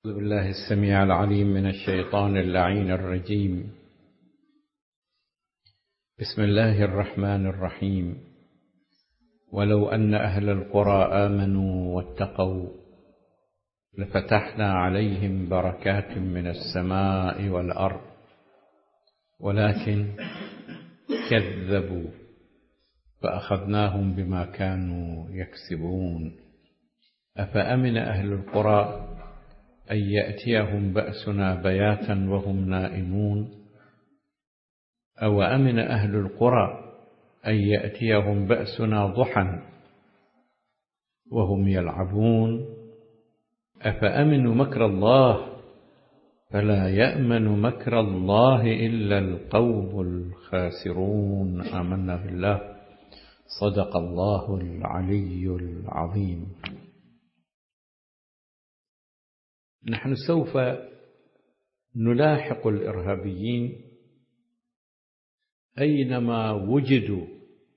أعوذ بالله السميع العليم من الشيطان اللعين الرجيم. بسم الله الرحمن الرحيم. ولو أن أهل القرى آمنوا واتقوا لفتحنا عليهم بركات من السماء والأرض ولكن كذبوا فأخذناهم بما كانوا يكسبون. أفأمن أهل القرى أن يأتيهم بأسنا بياتا وهم نائمون أو أمن أهل القرى أن يأتيهم بأسنا ضحى وهم يلعبون. أفأمنوا مكر الله فلا يأمن مكر الله إلا القوم الخاسرون. آمنا بالله. صدق الله العلي العظيم. نحن سوف نلاحق الإرهابيين أينما وجدوا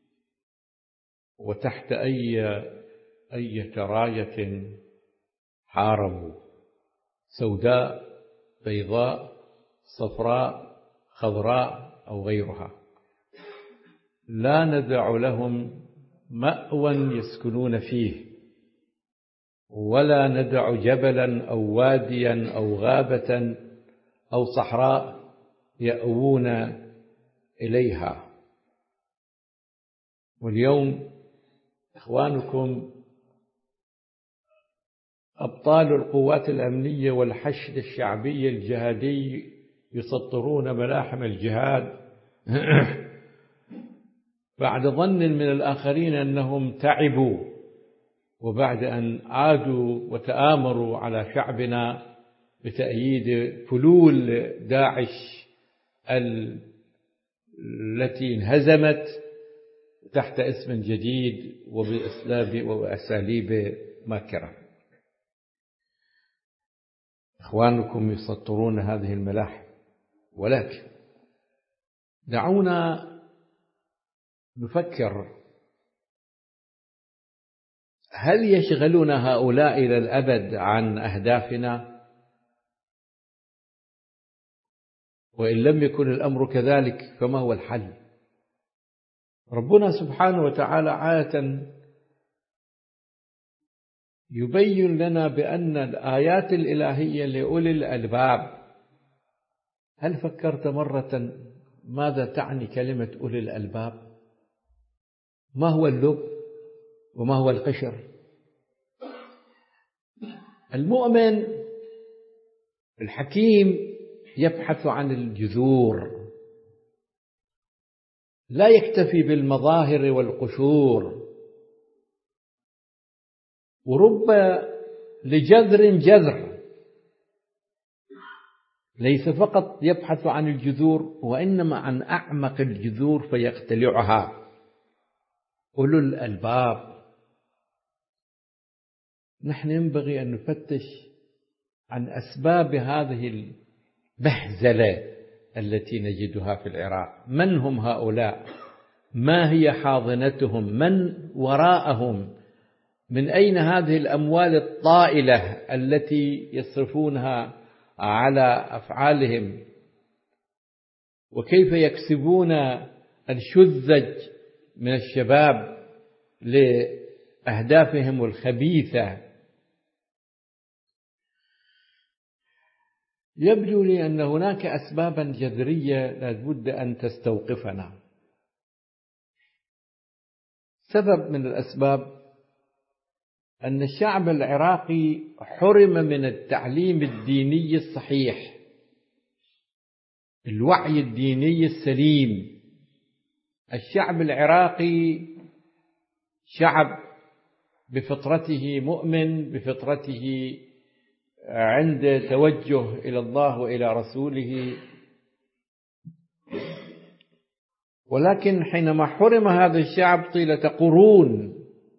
وتحت أي راية حاربوا، سوداء بيضاء صفراء خضراء أو غيرها. لا ندع لهم مأوى يسكنون فيه، ولا ندع جبلا أو واديا أو غابة أو صحراء يأوون إليها. واليوم إخوانكم أبطال القوات الأمنية والحشد الشعبي الجهادي يسطرون ملاحم الجهاد بعد ظن من الآخرين أنهم تعبوا، وبعد أن عادوا وتآمروا على شعبنا بتأييد فلول داعش التي انهزمت تحت اسم جديد وبأساليب ماكرة. إخوانكم يسطرون هذه الملاحم، ولكن دعونا نفكر، هل يشغلون هؤلاء إلى الأبد عن أهدافنا؟ وإن لم يكن الأمر كذلك فما هو الحل؟ ربنا سبحانه وتعالى عادة يبين لنا بأن الآيات الإلهية لأولي الألباب. هل فكرت مرة ماذا تعني كلمة أولي الألباب؟ ما هو اللب وما هو القشر؟ المؤمن الحكيم يبحث عن الجذور، لا يكتفي بالمظاهر والقشور. ورب لجذر جذر، ليس فقط يبحث عن الجذور وإنما عن أعمق الجذور فيقتلعها. أولو الألباب. نحن ينبغي أن نفتش عن أسباب هذه البهزلة التي نجدها في العراق. من هم هؤلاء؟ ما هي حاضنتهم؟ من وراءهم؟ من أين هذه الأموال الطائلة التي يصرفونها على أفعالهم؟ وكيف يكسبون الشذج من الشباب لأهدافهم الخبيثة؟ يبدو لي أن هناك أسبابا جذرية لابد أن تستوقفنا. سبب من الأسباب أن الشعب العراقي حرم من التعليم الديني الصحيح، الوعي الديني السليم. الشعب العراقي شعب بفطرته مؤمن، بفطرته عند توجه إلى الله وإلى رسوله، ولكن حينما حرم هذا الشعب طيلة قرون،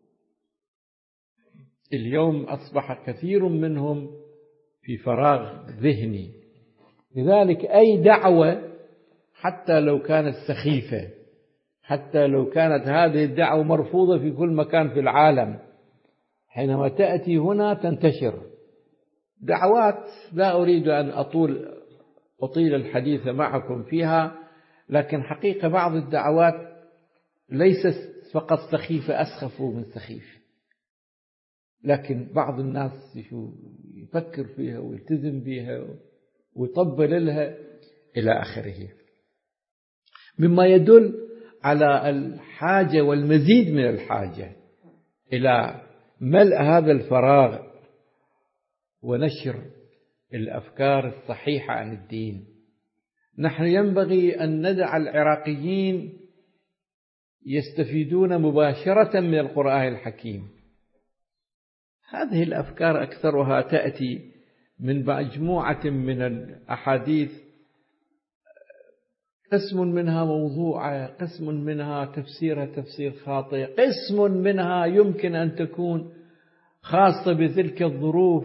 اليوم أصبح كثير منهم في فراغ ذهني. لذلك أي دعوة حتى لو كانت سخيفة، حتى لو كانت هذه الدعوة مرفوضة في كل مكان في العالم، حينما تأتي هنا تنتشر دعوات لا أريد أن أطيل الحديث معكم فيها، لكن حقيقة بعض الدعوات ليست فقط سخيفة، أسخف من سخيف، لكن بعض الناس يفكر فيها ويلتزم بها ويطبل لها إلى آخره، مما يدل على الحاجة والمزيد من الحاجة إلى ملء هذا الفراغ ونشر الأفكار الصحيحة عن الدين. نحن ينبغي أن ندع العراقيين يستفيدون مباشرة من القرآن الحكيم. هذه الأفكار أكثرها تأتي من مجموعة من الأحاديث، قسم منها موضوعة، قسم منها تفسيرها تفسير خاطئ، قسم منها يمكن أن تكون خاصة بتلك الظروف،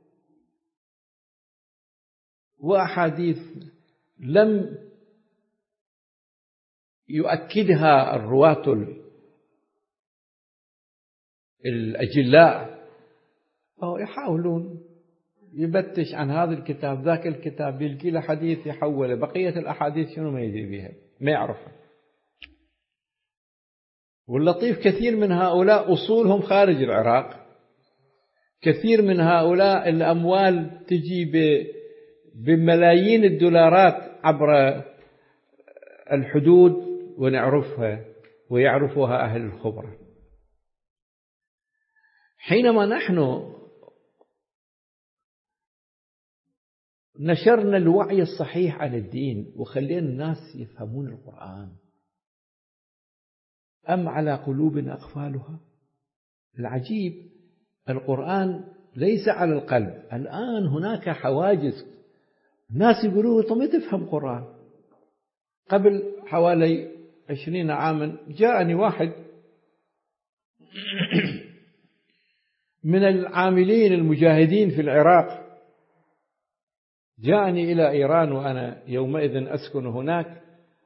وأحاديث لم يؤكدها الرواة الأجلاء، أو يحاولون يبتش عن هذا الكتاب ذاك الكتاب، يلقي له حديث يحوله، بقية الأحاديث شنو ما يدري بها، ما يعرفها. واللطيف كثير من هؤلاء أصولهم خارج العراق، كثير من هؤلاء الأموال تجي بملايين الدولارات عبر الحدود ونعرفها ويعرفها أهل الخبرة. حينما نحن نشرنا الوعي الصحيح عن الدين وخلينا الناس يفهمون القرآن، أم على قلوب أقفالها؟ العجيب القرآن ليس على القلب، الآن هناك حواجز، الناس يقولون طب ما تفهم قرآن. قبل حوالي 20 عاما جاءني واحد من العاملين المجاهدين في العراق، جاءني إلى إيران وأنا يومئذ أسكن هناك،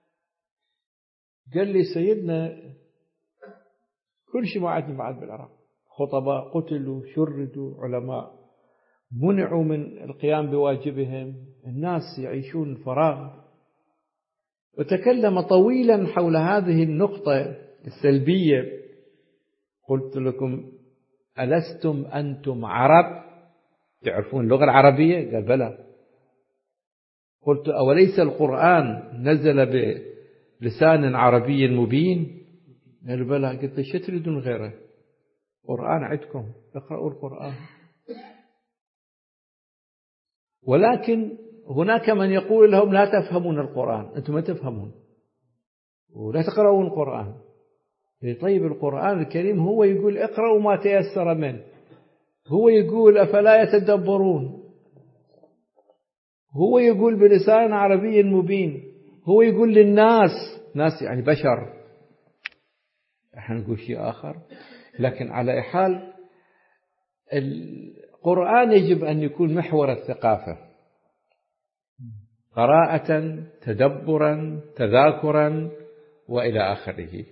قال لي سيدنا كل شيء ما عندنا بعد بالعراق، خطباء قتلوا، شردوا، علماء منعوا من القيام بواجبهم، الناس يعيشون فراغ. وتكلم طويلا حول هذه النقطة السلبية. قلت لكم ألستم أنتم عرب تعرفون اللغة العربية؟ قال بلى. قلت أوليس القرآن نزل بلسان عربي مبين؟ قال بلى. قلت شو تريدون غيره؟ قرآن عندكم، اقرأوا القرآن. ولكن هناك من يقول لهم لا تفهمون القرآن، أنتم ما تفهمون ولا تقرؤون القرآن. طيب القرآن الكريم هو يقول اقرأوا ما تيسر منه، هو يقول أفلا يتدبرون، هو يقول بلسان عربي مبين، هو يقول للناس، ناس يعني بشر، احنا نقول شيء آخر. لكن على أي حال القرآن يجب أن يكون محور الثقافة، قراءة، تدبرا، تذاكرا، وإلى آخره.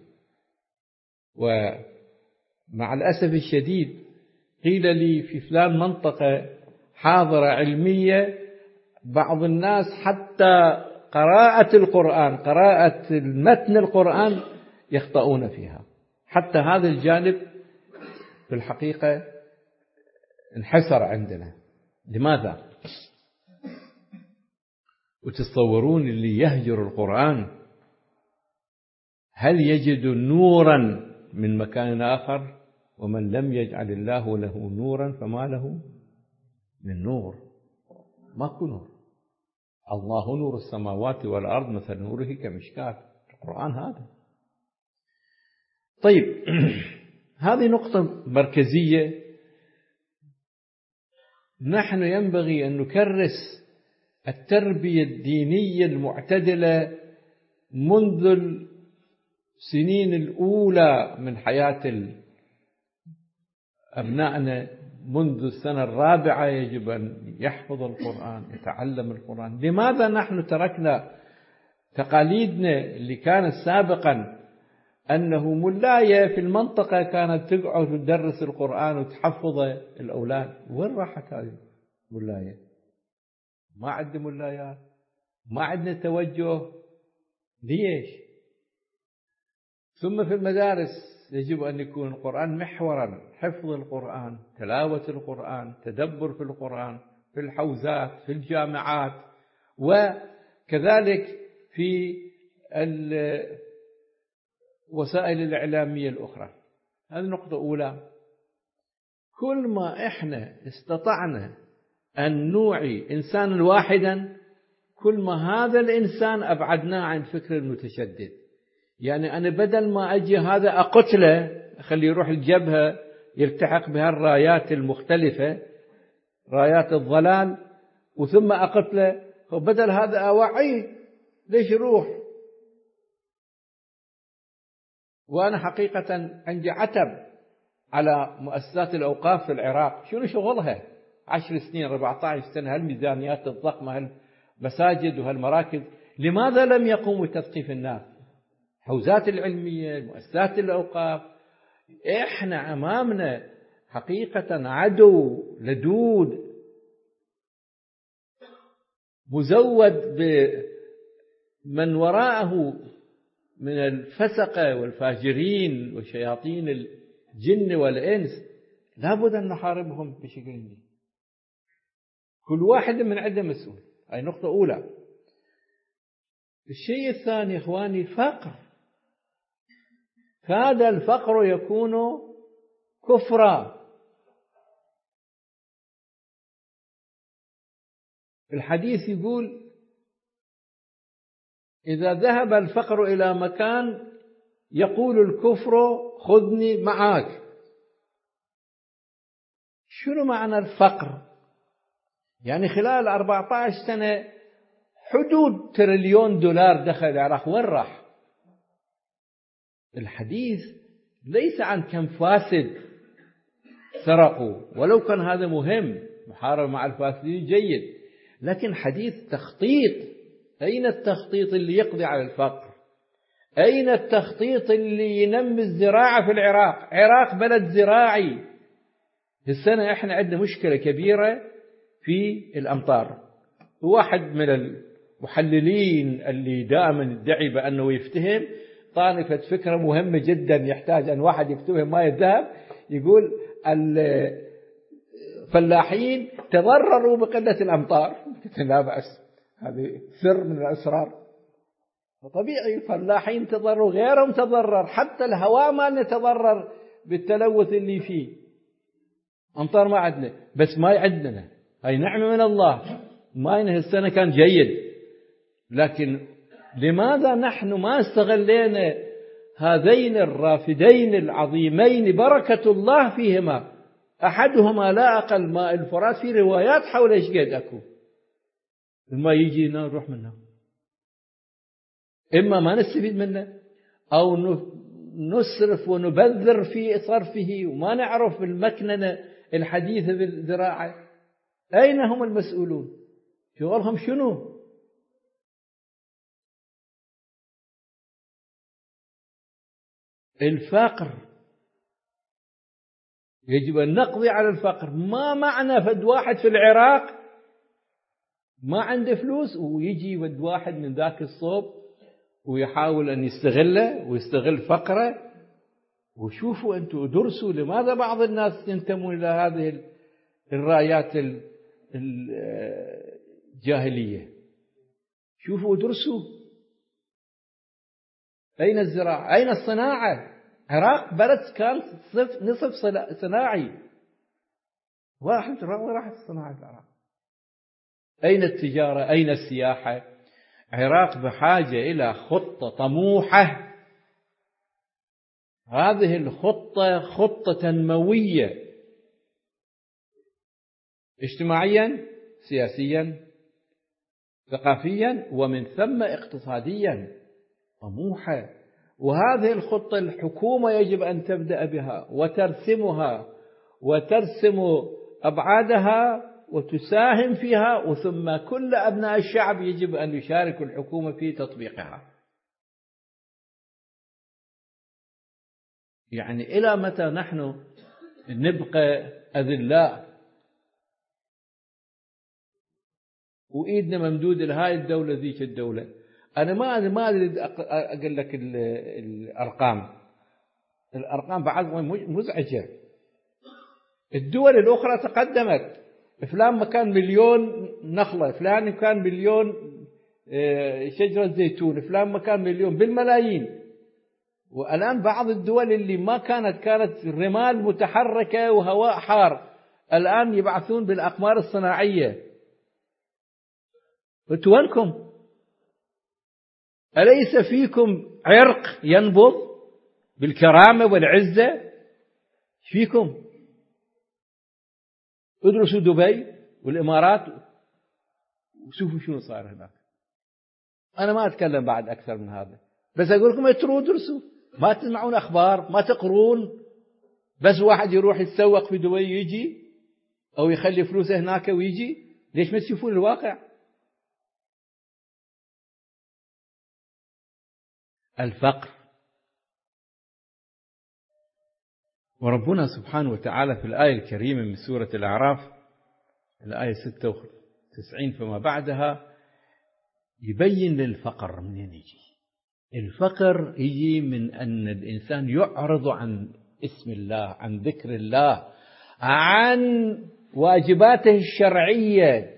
ومع الأسف الشديد قيل لي في فلان منطقة حاضرة علمية، بعض الناس حتى قراءة القرآن، قراءة المتن القرآن يخطئون فيها. حتى هذا الجانب في الحقيقة انحسر عندنا. لماذا؟ وتصورون اللي يهجر القرآن هل يجد نورا من مكان آخر؟ ومن لم يجعل الله له نورا فما له من نور. ماكو نور. الله نور السماوات والأرض مثل نوره كمشكاة. القرآن هذا. طيب هذه نقطة مركزية. نحن ينبغي أن نكرس التربية الدينية المعتدلة منذ السنين الأولى من حياة أبنائنا. منذ السنة الرابعة يجب أن يحفظ القرآن، يتعلم القرآن. لماذا نحن تركنا تقاليدنا اللي كانت سابقا أنه ملاية في المنطقة كانت تقعد وتدرس القرآن وتحفظ الأولاد؟ وين راحت هذه؟ ولاية، ما عندنا ولايات، ما عندنا توجه. ليش؟ ثم في المدارس يجب أن يكون القرآن محورا، حفظ القرآن، تلاوة القرآن، تدبر في القرآن، في الحوزات، في الجامعات، وكذلك في الوسائل الإعلامية الأخرى. هذه نقطة أولى. كل ما إحنا استطعنا أن نوعي إنسانا واحدا، كل ما هذا الإنسان أبعدناه عن فكر المتشدد. يعني أنا بدل ما أجي هذا أقتله، أخليه يروح الجبهة يلتحق بهالرايات المختلفة، رايات الضلال، وثم أقتله، بدل هذا أوعيه ليش يروح. وأنا حقيقة عندي عتب على مؤسسات الأوقاف في العراق. شنو شغلها 10 سنين 14 سنة، هالميزانيات الضخمة، هالمساجد وهالمراكز، لماذا لم يقوموا بتثقيف الناس؟ الحوزات العلمية، مؤسسات الأوقاف. إحنا أمامنا حقيقة عدو لدود مزود بمن وراءه من الفسقة والفاجرين وشياطين الجن والإنس، لابد أن نحاربهم بشكل جديد. كل واحد من عنده مسؤول. هاي نقطة أولى. الشيء الثاني إخواني، الفقر. كاد الفقر يكون كفرا. الحديث يقول إذا ذهب الفقر إلى مكان يقول الكفر خذني معك. شنو معنى الفقر؟ يعني خلال 14 سنة حدود تريليون دولار دخل العراق، وين راح؟ الحديث ليس عن كم فاسد سرقوا، ولو كان هذا مهم، محاربة مع الفاسدين جيد، لكن حديث تخطيط. أين التخطيط اللي يقضي على الفقر؟ أين التخطيط اللي ينمي الزراعة في العراق؟ عراق بلد زراعي. السنة احنا عندنا مشكلة كبيرة في الأمطار. واحد من المحللين اللي دائما يدعي بأنه يفتهم طانفة فكرة مهمة جدا يحتاج أن واحد يكتبها ما الذهب، يقول الفلاحين تضرروا بقلة الأمطار. لا بأس، هذه سر من الأسرار. طبيعي الفلاحين تضرروا، غيرهم تضرر، حتى الهواء ما نتضرر بالتلوث اللي فيه. أمطار ما عندنا، بس ماي عندنا، هاي نعمة من الله. ماينا السنة كان جيد، لكن لماذا نحن ما استغلينا هذين الرافدين العظيمين بركة الله فيهما؟ أحدهما لا أقل ماء الفرات، في روايات حول إيش قد أكو الماء يجي نروح منه. إما ما نستفيد منه، أو نسرف ونبذر في صرفه، وما نعرف المكننة الحديثة بالزراعة. أين هم المسؤولون؟ شغلهم شنو؟ الفقر. يجب أن نقضي على الفقر. ما معنى فد واحد في العراق ما عنده فلوس ويجي ود واحد من ذاك الصوب ويحاول أن يستغله ويستغل فقره. وشوفوا أنتم درسوا لماذا بعض الناس ينتمون إلى هذه الرايات الجاهلية. شوفوا درسوا. أين الزراعة؟ أين الصناعة؟ العراق بلد كان نصف صناعي، راحت الصناعة في العراق. أين التجارة؟ أين السياحة؟ العراق بحاجة إلى خطة طموحة. هذه الخطة خطة تنموية، اجتماعيا، سياسيا، ثقافيا، ومن ثم اقتصاديا، طموحة. وهذه الخطة الحكومة يجب أن تبدأ بها وترسمها وترسم أبعادها وتساهم فيها، وثم كل أبناء الشعب يجب أن يشاركوا الحكومة في تطبيقها. يعني إلى متى نحن نبقى أذلاء وإيدنا ممدودة لهاي الدولة ذيك الدولة. أنا ما أريد أقول لك الأرقام بعض مزعجة. الدول الأخرى تقدمت، فلان مكان مليون نخلة، فلان مكان مليون شجرة زيتون، فلان مكان مليون، بالملايين. والآن بعض الدول اللي ما كانت رمال متحركة وهواء حار، الآن يبعثون بالأقمار الصناعية. وتوانكم أليس فيكم عرق ينبض بالكرامة والعزة؟ فيكم؟ ادرسوا دبي والإمارات وشوفوا شنو صار هناك. أنا ما أتكلم بعد أكثر من هذا، بس أقول لكم ادرسوا، ما تسمعون أخبار، ما تقرون، بس واحد يروح يتسوق في دبي يجي، أو يخلي فلوسه هناك ويجي. ليش ما تشوفون الواقع؟ الفقر. وربنا سبحانه وتعالى في الآية الكريمة من سورة الأعراف الآية 96 فما بعدها يبين للفقر منين يجي. الفقر يجي من أن الإنسان يعرض عن اسم الله، عن ذكر الله، عن واجباته الشرعية.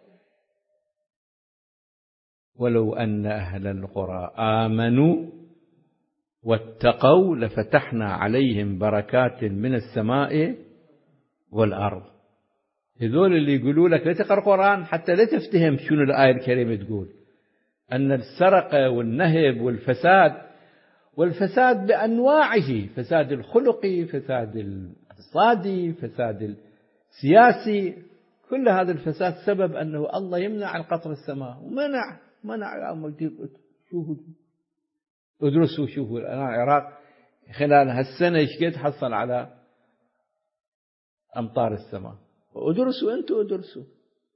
ولو أن أهل القرى آمنوا واتقوا لفتحنا عليهم بركات من السماء والأرض. هذول اللي يقولوا لك لا تقرأ القرآن حتى لا تفتهم شنو الآية الكريمة تقول، أن السرقة والنهب والفساد بأنواعه، فساد الخلقي، فساد الاقتصادي، فساد السياسي، كل هذا الفساد سبب أنه الله يمنع عن قطر السماء. ومنع شوفوا ادرسوا، شوفوا الآن العراق خلال هالسنة ايش قد حصل على أمطار السماء. ادرسوا أنتوا، ادرسوا.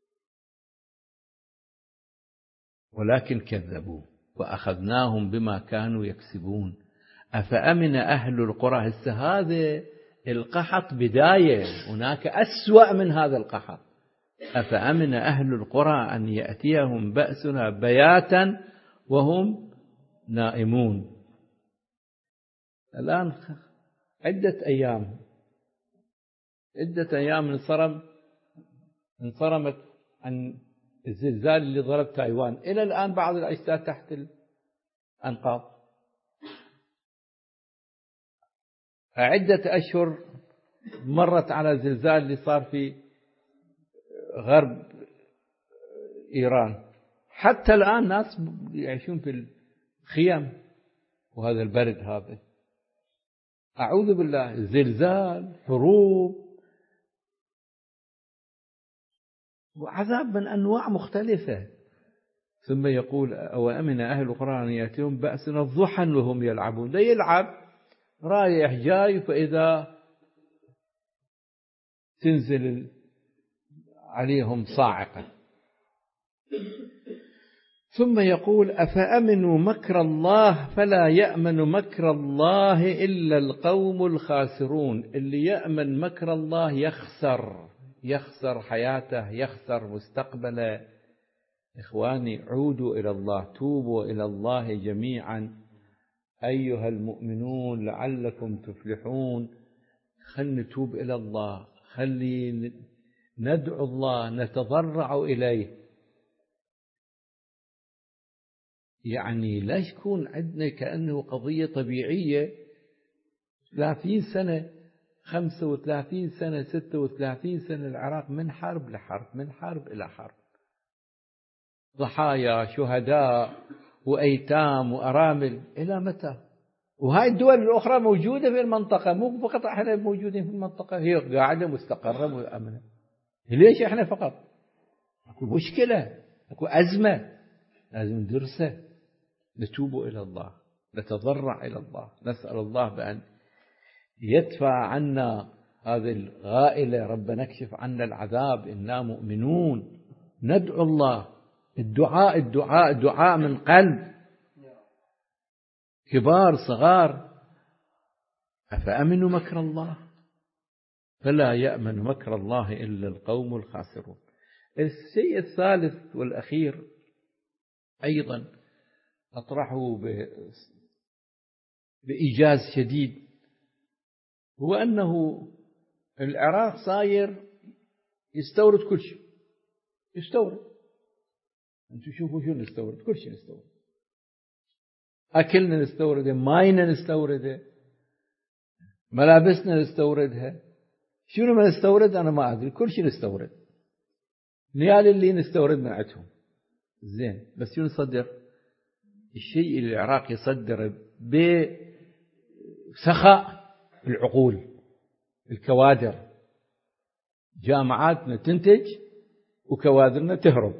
ولكن كذبوا وأخذناهم بما كانوا يكسبون. أفأمن أهل القرى. هسه هذا القحط بداية، هناك أسوأ من هذا القحط. أفأمن أهل القرى أن يأتيهم بأسنا بياتا وهم نائمون. الآن عدة أيام انصرمت عن الزلزال اللي ضرب تايوان. إلى الآن بعض الأجساد تحت الأنقاض. عدة أشهر مرت على الزلزال اللي صار في غرب إيران. حتى الآن ناس يعيشون في الخيام وهذا البرد هذا. أعوذ بالله. زلزال، حروب، وعذاب من أنواع مختلفة. ثم يقول أوأمن أهل القرى أن يأتيهم بأسنا ضحى وهم يلعبون. ده يلعب رايح جاي، فإذا تنزل عليهم صاعقة. ثم يقول أفأمنوا مكر الله فلا يأمن مكر الله إلا القوم الخاسرون. اللي يأمن مكر الله يخسر حياته، يخسر مستقبله. إخواني، عودوا إلى الله، توبوا إلى الله جميعا أيها المؤمنون لعلكم تفلحون. خلنا نتوب إلى الله، خلي ندعو الله، نتضرع إليه. يعني لا يكون عندنا كأنه قضية طبيعية 30 سنة 35 سنة 36 سنة العراق من حرب لحرب، من حرب إلى حرب، ضحايا، شهداء، وأيتام وأرامل. إلى متى؟ وهاي الدول الأخرى موجودة في المنطقة، مو فقط احنا موجودين في المنطقة، هي قاعدة مستقرة وأمنة. ليش احنا فقط؟ اكو مشكلة، اكو أزمة لازم ندرسها. نتوب إلى الله، نتضرع إلى الله، نسأل الله بأن يدفع عنا هذه الغائلة. ربنا اكشف عنا العذاب، إنا مؤمنون. ندعو الله. الدعاء من قلب، كبار صغار. أفأمنوا مكر الله فلا يأمن مكر الله إلا القوم الخاسرون. الشيء الثالث والأخير أيضا أطرحه بإيجاز شديد، هو أنه العراق صاير يستورد كل شيء، يستورد. أنتم شوفوا شو نستورد، كل شيء نستورد، أكلنا نستورده، ماينا نستورده، ملابسنا نستوردها، شنو ما نستورد أنا ما أدري، كل شيء نستورد. نيال اللي نستورد من عندهم زين، بس شنو نصدر؟ الشيء اللي العراق يصدره بسخاء العقول، الكوادر، جامعاتنا تنتج وكوادرنا تهرب.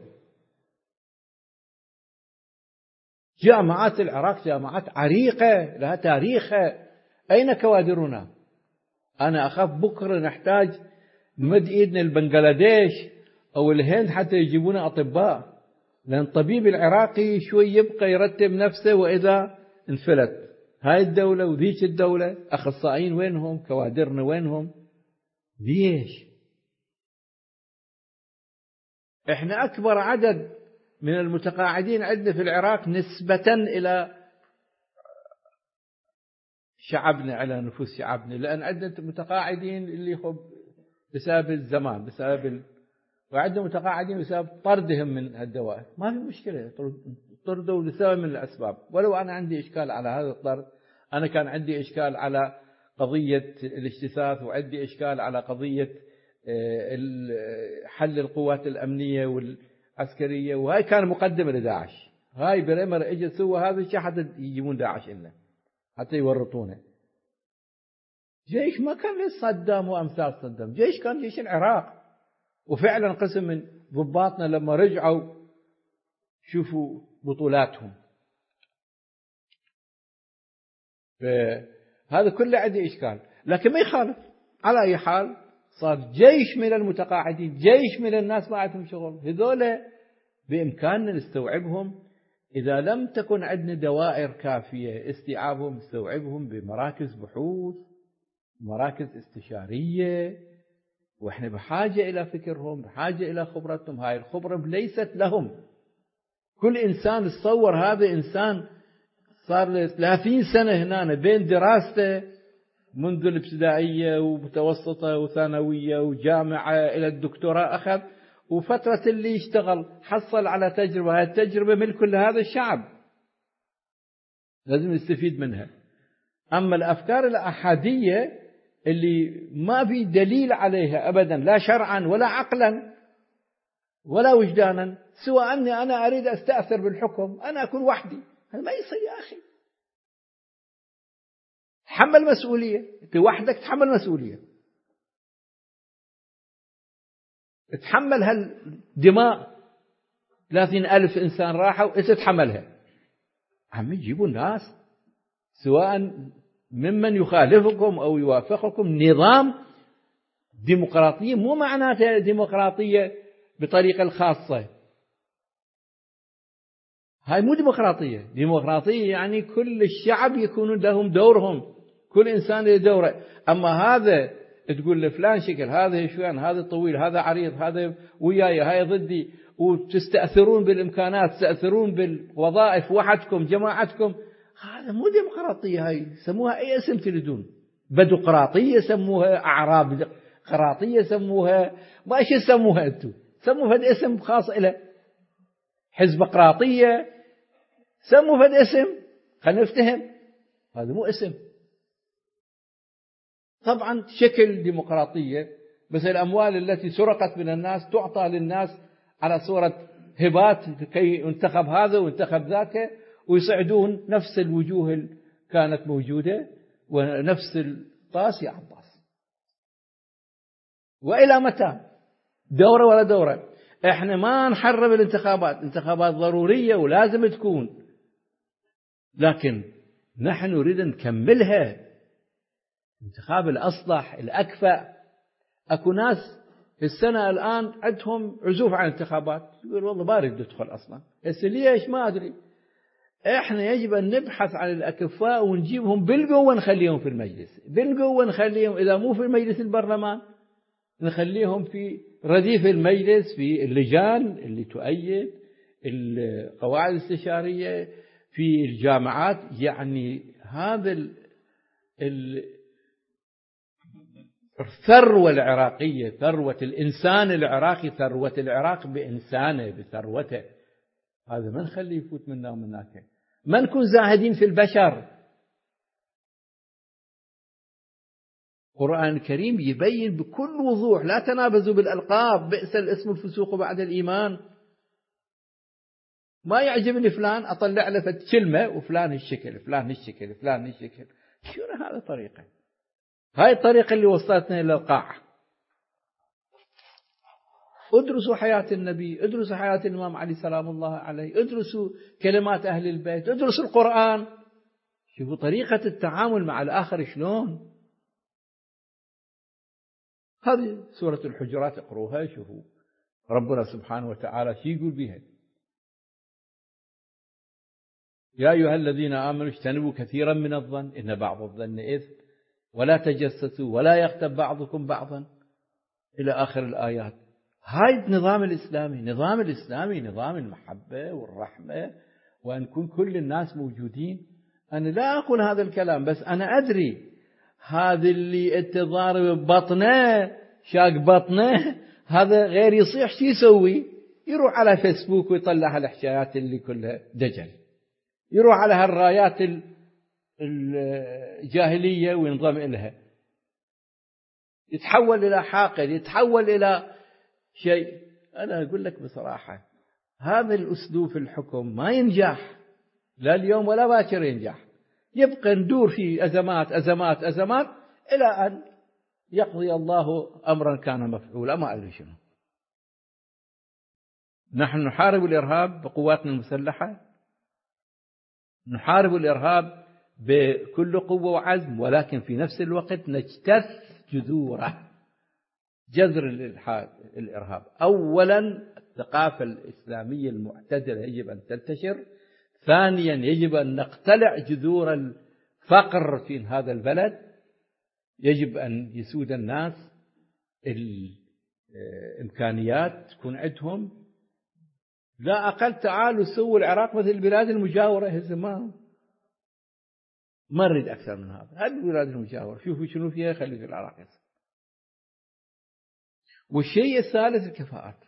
جامعات العراق جامعات عريقة لها تاريخها، أين كوادرنا؟ أنا أخاف بكرة نحتاج نمد إيدنا لبنغلاديش أو الهند حتى يجيبونا أطباء، لأن الطبيب العراقي شوي يبقى يرتب نفسه وإذا انفلت هاي الدولة وذيك الدولة، أخصائيين وينهم؟ كوادرنا وينهم؟ ليش؟ إحنا أكبر عدد من المتقاعدين عندنا في العراق نسبة إلى شعبنا، على نفوس شعبنا، لأن عندنا متقاعدين اللي خب بسبب الزمان، بسبب وعندنا متقاعدين بسبب طردهم من الدوائر. ما في مشكلة، طردوا لسبب من الأسباب، ولو أنا عندي إشكال على هذا الطرد. أنا كان عندي إشكال على قضية الاجتثاث، وعندي إشكال على قضية حل القوات الأمنية والعسكرية، وهاي كان مقدمة لداعش. هاي بريمر اجى سوى هذا الشيء حتى يجيبون داعش لنا، حتى يورطونه. جيش ما كان صدام وأمثال صدام، جيش كان جيش العراق. وفعلا قسم من ضباطنا لما رجعوا شوفوا بطولاتهم. فهذا كله عندي إشكال، لكن ما يخالف. على أي حال صار جيش من المتقاعدين، جيش من الناس ما عندهم شغل، هذول بإمكاننا نستوعبهم. إذا لم تكن عندنا دوائر كافية استيعابهم، نستوعبهم بمراكز بحوث، مراكز استشارية، وإحنا بحاجة إلى فكرهم، بحاجة إلى خبرتهم. هاي الخبرة ليست لهم. كل إنسان تصور هذا إنسان صار له 30 سنة هنا بين دراسته منذ الابتدائية ومتوسطة وثانوية وجامعة إلى الدكتوراه أخذ، وفترة اللي يشتغل حصل على تجربة. هاي التجربة ملك لهذا الشعب، لازم يستفيد منها. أما الأفكار الأحادية اللي ما في دليل عليها أبدا، لا شرعا ولا عقلا ولا وجدانا، سوى أني أنا أريد أستأثر بالحكم، أنا أكون وحدي، هذا ما يصير يا أخي. تحمل مسؤولية، أنت وحدك تحمل مسؤولية، تحمل هالدماء. 30,000 إنسان راحوا، أنت تحملها. عم يجيبوا الناس سواء ممن يخالفكم أو يوافقكم. نظام ديمقراطية مو معناتها ديمقراطية بطريقة الخاصة، هاي مو ديمقراطية. ديمقراطية يعني كل الشعب يكونون لهم دورهم، كل إنسان له دوره. أما هذا تقول لفلان شكل، هذا شوان، هذا طويل، هذا عريض، هذا وياي، هاي ضدي، وتستأثرون بالإمكانات، تستأثرون بالوظائف وحدكم جماعتكم، هذا مو ديمقراطية. هاي سموها أي اسم تريدون، بدقراطية سموها، أعراب قراطية سموها، ما إيش سموها أنتم، سموها فد اسم خاص إلى حزبقراطية، سموا فد اسم. خلينا نفتهم، هذا مو اسم. طبعا شكل ديمقراطية، بس الأموال التي سرقت من الناس تعطى للناس على صورة هبات كي ينتخب هذا وينتخب ذاك، ويصعدون نفس الوجوه اللي كانت موجودة ونفس الطاس يا عباس. وإلى متى؟ دورة ولا دورة. احنا ما نحرم الانتخابات، انتخابات ضرورية ولازم تكون، لكن نحن نريد نكملها. انتخاب الأصلح الأكفأ. أكو ناس السنة الآن عندهم عزوف عن الانتخابات، يقول والله ما أريد أدخل أصلا. هسه ليش ما أدري. إحنا يجب أن نبحث عن الأكفاء ونجيبهم بالقوة، نخليهم في المجلس بالقوة، نخليهم إذا مو في المجلس البرلمان نخليهم في رديف المجلس، في اللجان اللي تؤيد القواعد الاستشارية، في الجامعات. يعني هذا الثروة العراقية، ثروة الإنسان العراقي، ثروة العراق بإنسانه بثروته، هذا ما نخليه يفوت منا ومن هناك. ما نكون زاهدين في البشر. القرآن الكريم يبين بكل وضوح: لا تنابزوا بالألقاب، بئس الاسم الفسوق بعد الإيمان. ما يعجبني فلان أطلع له كلمة وفلان هالشكل فلان هالشكل فلان هالشكل. شنو هذا طريقة؟ هاي الطريقة اللي وصلتنا إلى القاع. ادرسوا حياة النبي، ادرسوا حياة الإمام علي سلام الله عليه، ادرسوا كلمات أهل البيت، ادرسوا القرآن. شوفوا طريقة التعامل مع الآخر شلون. هذه سورة الحجرات، اقروها شوفوا ربنا سبحانه وتعالى شو يقول بها: يا أيها الذين آمنوا اجتنبوا كثيرا من الظن إن بعض الظن إثم ولا تجسسوا ولا يغتب بعضكم بعضا إلى آخر الآيات. هاي النظام الإسلامي، نظام الإسلامي نظام المحبة والرحمة، وأن يكون كل الناس موجودين. أنا لا أقول هذا الكلام، بس أنا أدري هذا اللي اتضارب بطنه شاق بطنه، هذا غير يصيح شو يسوي؟ يروح على فيسبوك ويطلع هالحكايات اللي كلها دجل، يروح على هالرايات الجاهلية وينضم إليها، يتحول إلى حاقد، يتحول إلى شيء. أنا أقول لك بصراحة هذا الأسلوب في الحكم ما ينجح، لا اليوم ولا باكر ينجح. يبقى ندور في أزمات أزمات أزمات إلى أن يقضي الله أمرا كان مفعولا. ما أدري شنو. نحن نحارب الإرهاب بقواتنا المسلحة، نحارب الإرهاب بكل قوة وعزم، ولكن في نفس الوقت نجتث جذوره، جذر الإرهاب. أولا الثقافة الإسلامية المعتدلة يجب أن تنتشر. ثانيا يجب أن نقتلع جذور الفقر في هذا البلد. يجب أن يسود الناس الإمكانيات تكون عندهم. لا أقل تعالوا سووا العراق مثل البلاد المجاورة هالزمان، ما نريد أكثر من هذا. هذه البلاد المجاورة شوفوا شنو فيها، خلي في العراق يصير. والشيء الثالث الكفاءات.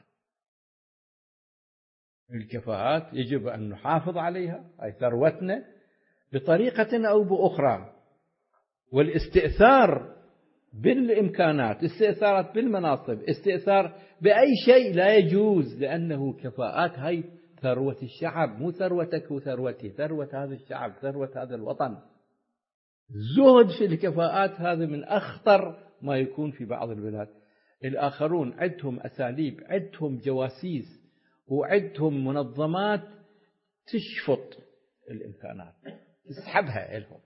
الكفاءات يجب أن نحافظ عليها، أي ثروتنا، بطريقة أو بأخرى. والاستئثار بالإمكانات، استئثارات بالمناصب، استئثار بأي شيء لا يجوز، لأنه كفاءات هاي ثروة الشعب، مو ثروتك وثروتي، ثروة هذا الشعب، ثروة هذا الوطن. زهد في الكفاءات هذا من أخطر ما يكون في بعض البلاد. الآخرون عندهم أساليب، عندهم جواسيس، وعندهم منظمات تشفط الإمكانات، تسحبها لهم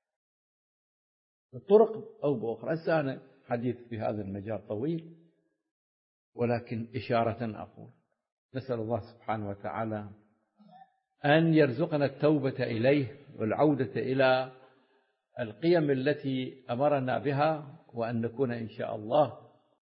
بطرق أو بأخرى. هسه أنا حديث في هذا المجال طويل، ولكن إشارة أقول: نسأل الله سبحانه وتعالى أن يرزقنا التوبة إليه والعودة إلى القيم التي أمرنا بها، وأن نكون إن شاء الله